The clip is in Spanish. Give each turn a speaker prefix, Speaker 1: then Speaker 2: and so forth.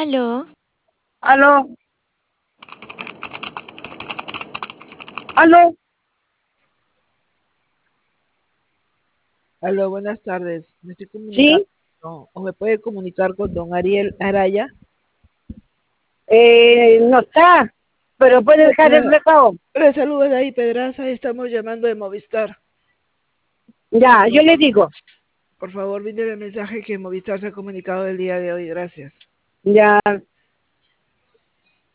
Speaker 1: Aló,
Speaker 2: Aló, aló.
Speaker 3: Aló, buenas tardes. Me estoy comunicando,
Speaker 2: Sí,
Speaker 3: o me puede comunicar con don Ariel Araya.
Speaker 2: no está, pero puede dejar el recado.
Speaker 3: Le saludos de ahí, Pedraza. Estamos llamando de Movistar.
Speaker 2: Ya, yo le digo.
Speaker 3: Por favor, brindeme el mensaje que Movistar se ha comunicado el día de hoy. Gracias.
Speaker 2: Ya,